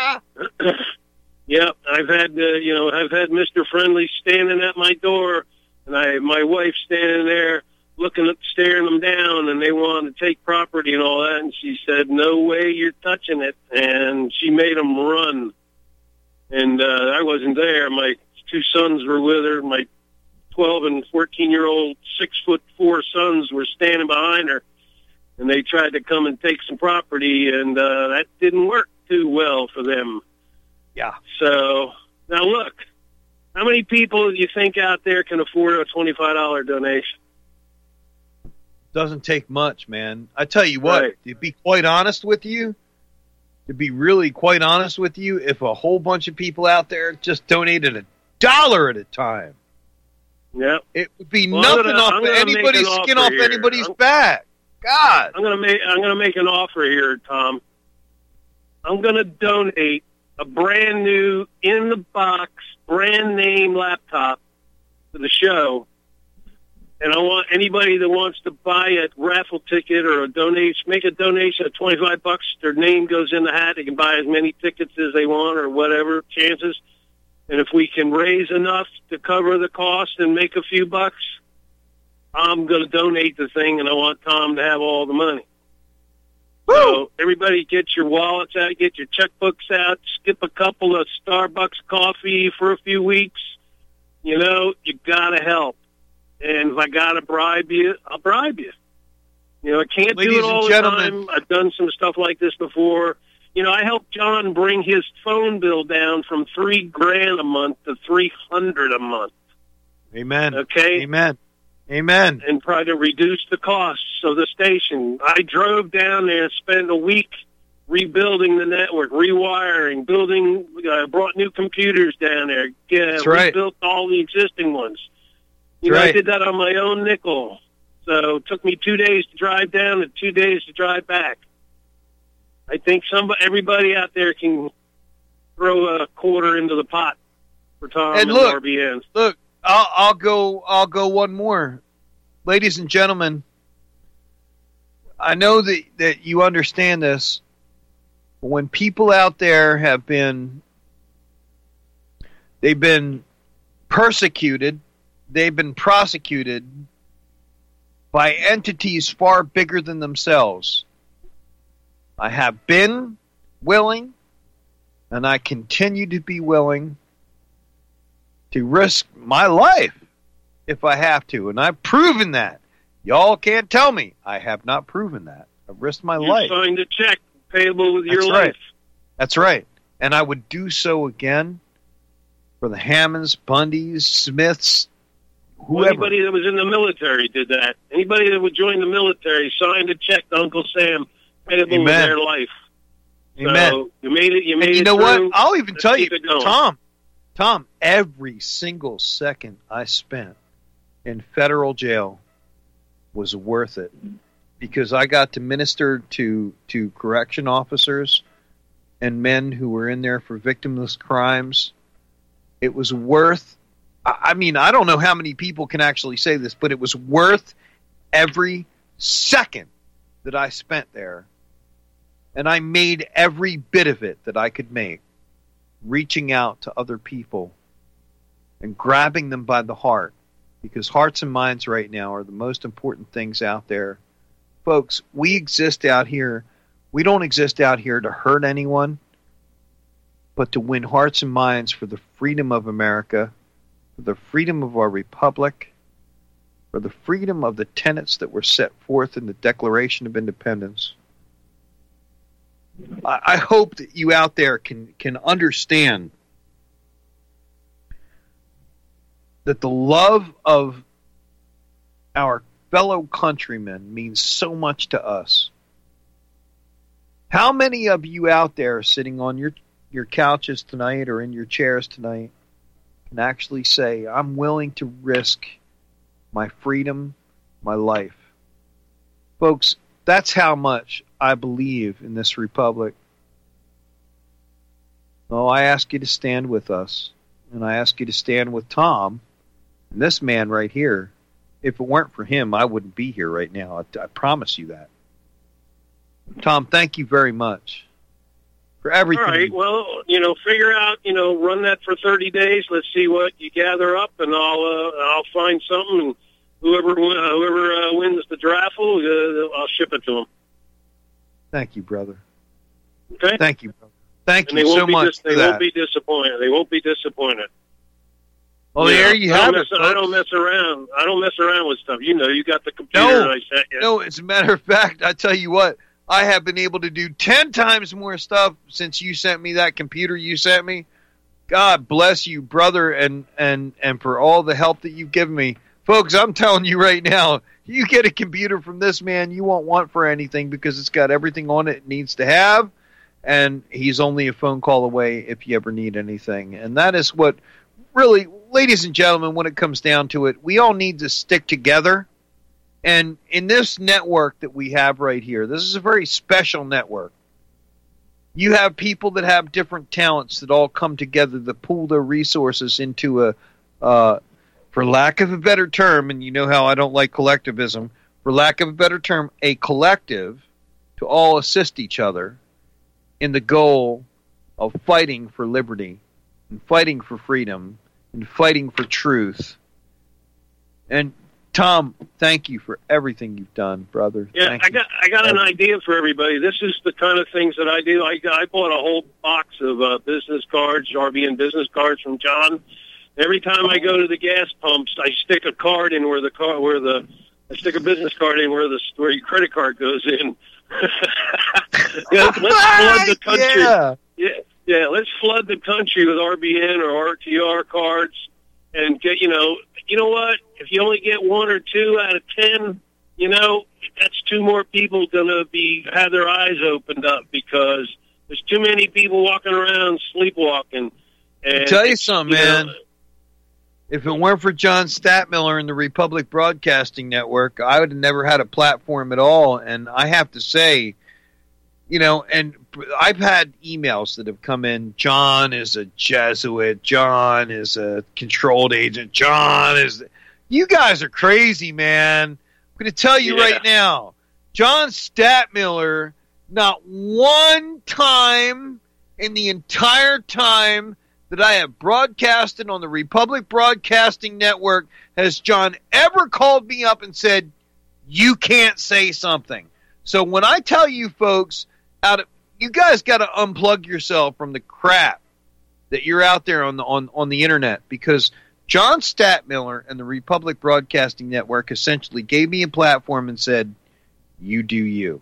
yep. I've had, uh, you know, I've had Mister Friendly standing at my door, and I, my wife standing there looking at, staring them down, and they wanted to take property and all that, and she said, "No way, you're touching it," and she made them run. And uh, I wasn't there. My two sons were with her. My twelve and fourteen year old six foot four sons were standing behind her. And they tried to come and take some property, and uh, that didn't work too well for them. Yeah. So, now look, how many people do you think out there can afford a twenty-five dollar donation? Doesn't take much, man. I tell you what, Right. to be quite honest with you, to be really quite honest with you, if a whole bunch of people out there just donated a dollar at a time, Yep. it would be Well, I'm nothing gonna- off I'm of gonna make anybody's an skin offer off here. anybody's I'm- back. God. I'm gonna make I'm gonna make an offer here, Tom. I'm gonna donate a brand new in the box, brand name laptop to the show, and I want anybody that wants to buy a raffle ticket or a donation, make a donation of twenty-five bucks. Their name goes in the hat. They can buy as many tickets as they want or whatever chances. And if we can raise enough to cover the cost and make a few bucks, I'm going to donate the thing, and I want Tom to have all the money. Woo! So everybody get your wallets out, get your checkbooks out, skip a couple of Starbucks coffee for a few weeks. You know, you got to help. And if I got to bribe you, I'll bribe you. You know, I can't Ladies do it all and the gentlemen. time. I've done some stuff like this before. You know, I helped John bring his phone bill down from three grand a month to three hundred a month. Amen. Okay? Amen. Amen. And try to reduce the costs of the station. I drove down there and spent a week rebuilding the network, rewiring, building, uh, brought new computers down there, yeah, That's right. rebuilt all the existing ones. You That's know, right. I did that on my own nickel. So it took me two days to drive down and two days to drive back. I think some everybody out there can throw a quarter into the pot for Tom And and, look, R B N. Look, I'll, I'll go. I'll go one more, ladies and gentlemen. I know that that you understand this. But when people out there have been, they've been persecuted, they've been prosecuted by entities far bigger than themselves. I have been willing, and I continue to be willing to risk my life if I have to. And I've proven that. Y'all can't tell me I have not proven that. I've risked my You life. signed a check payable with your That's life. right. That's right. And I would do so again for the Hammonds, Bundys, Smiths, Well, whoever. anybody that was in the military did that. Anybody that would join the military signed a check to Uncle Sam payable with Amen. their life. Amen. So you made it. You made And you it know through. what? I'll even Let's tell you, keep it going. Tom, Tom, every single second I spent in federal jail was worth it because I got to minister to, to correction officers and men who were in there for victimless crimes. It was worth, I I mean, I don't know how many people can actually say this, but it was worth every second that I spent there. And I made every bit of it that I could make, reaching out to other people and grabbing them by the heart, because hearts and minds right now are the most important things out there. Folks, we exist out here. We don't exist out here to hurt anyone, but to win hearts and minds for the freedom of America, for the freedom of our republic, for the freedom of the tenets that were set forth in the Declaration of Independence. I, I hope that you out there can, can understand that the love of our fellow countrymen means so much to us. How many of you out there sitting on your, your couches tonight or in your chairs tonight can actually say, I'm willing to risk my freedom, my life? Folks, that's how much I believe in this republic. Oh, I ask you to stand with us. and I ask you to stand with Tom. And this man right here, if it weren't for him, I wouldn't be here right now. I, I promise you that. Tom, thank you very much for everything. All right. Well, you know, figure out, you know, run that for thirty days. Let's see what you gather up, and I'll uh, I'll find something. And whoever uh, whoever uh, wins the draffle, uh, I'll ship it to them. Thank you, brother. Okay. Thank you, brother. Thank and you they won't so be much. Dis- they for that. won't be disappointed. They won't be disappointed. Well, You there know, you I have don't it. mess- I don't mess around. I don't mess around with stuff. You know, you got the computer. No, I sent you. no. As a matter of fact, I tell you what, I have been able to do ten times more stuff since you sent me that computer you sent me. God bless you, brother, and and and for all the help that you've given me, folks. I'm telling you right now, you get a computer from this man, you won't want for anything because it's got everything on it it needs to have, and he's only a phone call away if you ever need anything. And that is what really, ladies and gentlemen, when it comes down to it, we all need to stick together. And in this network that we have right here, this is a very special network. You have people that have different talents that all come together to pool their resources into a, uh, for lack of a better term, and you know how I don't like collectivism, for lack of a better term, a collective to all assist each other in the goal of fighting for liberty and fighting for freedom and fighting for truth. And Tom, thank you for everything you've done, brother. Yeah, Thank I you. got I got an idea for everybody. This is the kind of things that I do. I, I bought a whole box of uh, business cards, R B N business cards from John. Every time I go to the gas pumps, I stick a card in where the car where the I stick a business card in where the where your credit card goes in. Yeah, let's flood the country. Yeah. yeah, yeah. Let's flood the country with R B N or R T R cards, and get you know. You know what? If you only get one or two out of ten, you know, that's two more people going to be have their eyes opened up because there's too many people walking around sleepwalking. And Tell you something, you know, man. If it weren't for John Statmiller and the Republic Broadcasting Network, I would have never had a platform at all. And I have to say, you know, and I've had emails that have come in. John is a Jesuit. John is a controlled agent. John is... You guys are crazy, man. I'm going to tell you Yeah. right now. John Statmiller, not one time in the entire time that I have broadcasted on the Republic Broadcasting Network has John ever called me up and said, you can't say something. So when I tell you folks, out of, you guys got to unplug yourself from the crap that you're out there on the on, on the internet, because John Statmiller and the Republic Broadcasting Network essentially gave me a platform and said, you do you.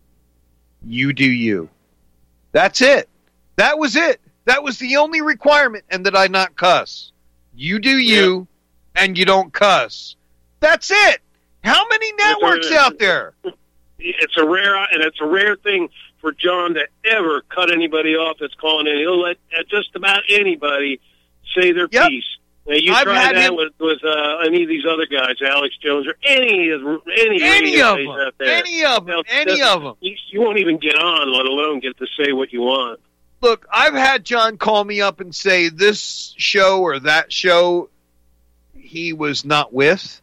You do you. That's it. That was it. That was the only requirement, and that I not cuss. You do you, and you don't cuss. That's it. How many networks out there? it's a rare and it's a rare thing for John to ever cut anybody off that's calling in. He'll let uh, just about anybody say their Yep. piece. Now, you I've try had that him- with, with uh, any of these other guys, Alex Jones, or any of any, Any radio of guys them. out there. Any of them. Now, Any doesn't- of them. You, you won't even get on, let alone get to say what you want. Look, I've had John call me up and say this show or that show he was not with,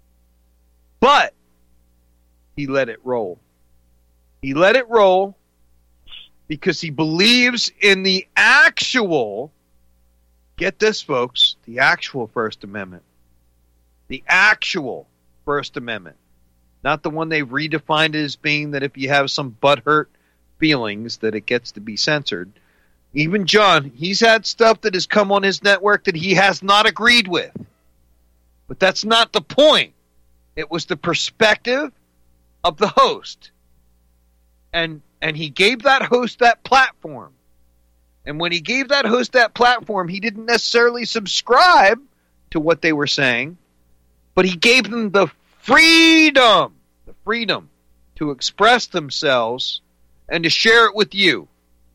but he let it roll. He let it roll because he believes in the actual, get this, folks, the actual First Amendment. The actual First Amendment. Not the one they've redefined as being that if you have some butthurt feelings that it gets to be censored. Even John, he's had stuff that has come on his network that he has not agreed with. But that's not the point. It was the perspective of the host. And and he gave that host that platform. And when he gave that host that platform, he didn't necessarily subscribe to what they were saying, but he gave them the freedom, the freedom to express themselves and to share it with you.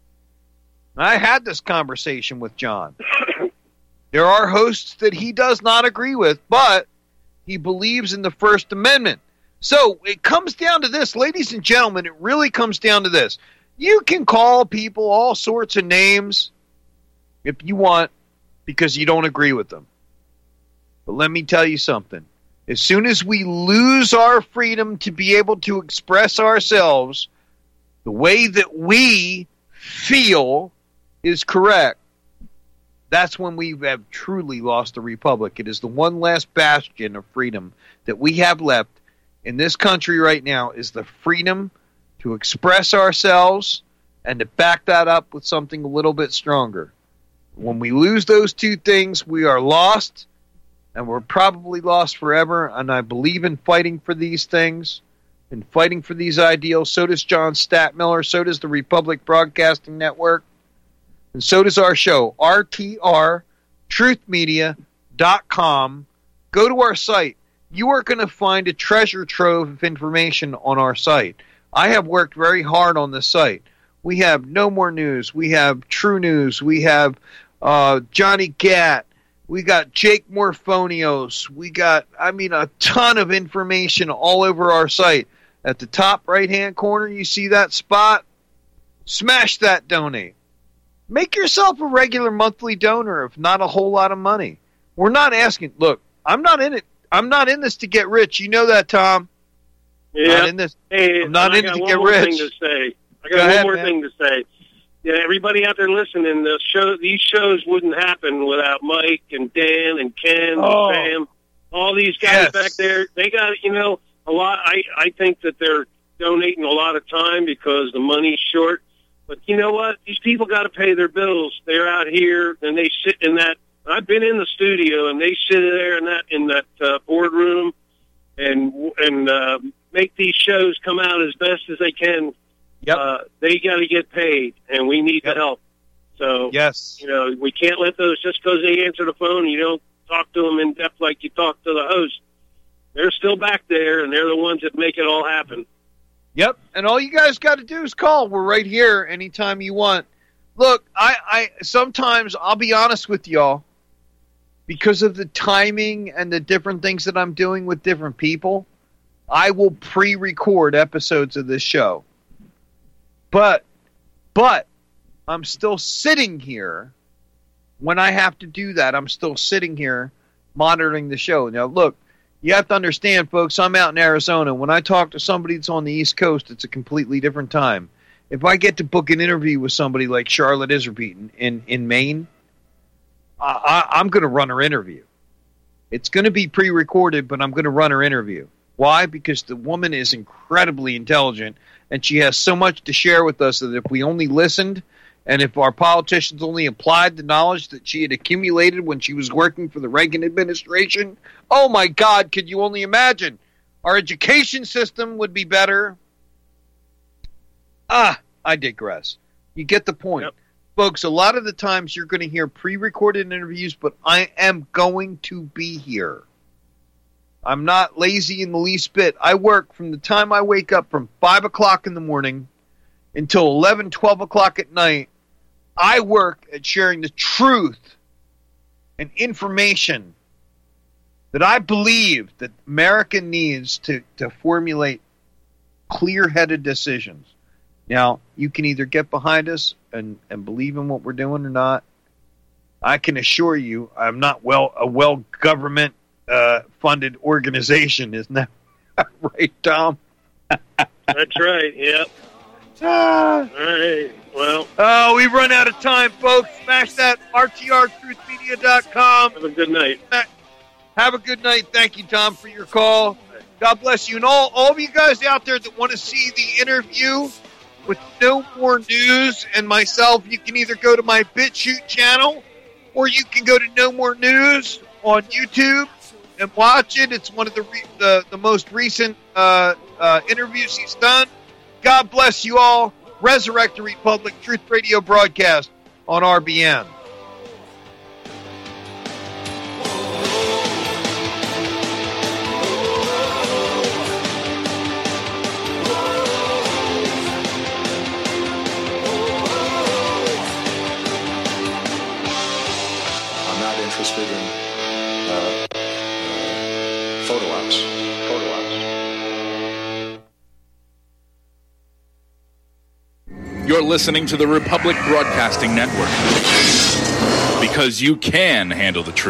I had this conversation with John. There are hosts that he does not agree with, but he believes in the First Amendment. So it comes down to this, ladies and gentlemen, it really comes down to this. You can call people all sorts of names if you want, because you don't agree with them. But let me tell you something. As soon as we lose our freedom to be able to express ourselves the way that we feel is correct, that's when we have truly lost the republic. It is the one last bastion of freedom that we have left in this country right now, is the freedom to express ourselves and to back that up with something a little bit stronger. When we lose those two things, we are lost, and we're probably lost forever. And I believe in fighting for these things and fighting for these ideals. So does John Statmiller. So does the Republic Broadcasting Network. And so does our show, R T R truth media dot com. Go to our site. You are going to find a treasure trove of information on our site. I have worked very hard on this site. We have No More News. We have True News. We have uh, Johnny Gatt. We got Jake Morphonios. We got, I mean, a ton of information all over our site. At the top right-hand corner, you see that spot? Smash that donate. Make yourself a regular monthly donor, if not a whole lot of money. We're not asking. Look, I'm not in it. I'm not in this to get rich. You know that, Tom. Yeah. Not in this. Hey, I'm not in it to get rich. rich. Thing to say. I got Go one ahead, more man. thing to say. Yeah, everybody out there listening, the show, these shows wouldn't happen without Mike and Dan and Ken Oh. and Sam. All these guys Yes. back there, they got, you know, a lot. I, I think that they're donating a lot of time because the money's short. But you know what? These people got to pay their bills. They're out here and they sit in that. I've been in the studio and they sit there in that in that uh, boardroom and and uh, make these shows come out as best as they can. Yep. Uh, they got to get paid, and we need Yep. the help. So Yes. you know, we can't let those just because they answer the phone and you don't talk to them in depth like you talk to the host. They're still back there, and they're the ones that make it all happen. Yep, and all you guys got to do is call. We're right here anytime you want. Look, I, I sometimes, I'll be honest with y'all, because of the timing and the different things that I'm doing with different people, I will pre-record episodes of this show. But, but, I'm still sitting here when I have to do that. I'm still sitting here monitoring the show. Now, look, you have to understand, folks, I'm out in Arizona. When I talk to somebody that's on the East Coast, it's a completely different time. If I get to book an interview with somebody like Charlotte Iserbyt in, in, in Maine, I, I, I'm going to run her interview. It's going to be pre-recorded, but I'm going to run her interview. Why? Because the woman is incredibly intelligent, and she has so much to share with us that if we only listened, and if our politicians only applied the knowledge that she had accumulated when she was working for the Reagan administration, oh my God, could you only imagine? Our education system would be better. Ah, I digress. You get the point. Yep. Folks, a lot of the times you're going to hear pre-recorded interviews, but I am going to be here. I'm not lazy in the least bit. I work from the time I wake up from five o'clock in the morning until eleven, twelve o'clock at night. I work at sharing the truth and information that I believe that America needs to, to formulate clear-headed decisions. Now, you can either get behind us and, and believe in what we're doing or not. I can assure you I'm not well a well government uh, funded organization, isn't that right, Tom? That's right, yep. Ah. All right, well. Oh, we've run out of time, folks. Smash that, R T R truth media dot com. Have a good night. Have a good night. Thank you, Tom, for your call. God bless you. And all, all of you guys out there that want to see the interview with No More News and myself, you can either go to my BitChute channel or you can go to No More News on YouTube and watch it. It's one of the re- the, the most recent uh, uh, interviews he's done. God bless you all. Resurrect the Republic Truth Radio broadcast on R B N. I'm not interested in uh, uh, photo ops. Photo ops. You're listening to the Republic Broadcasting Network. because you can handle the truth.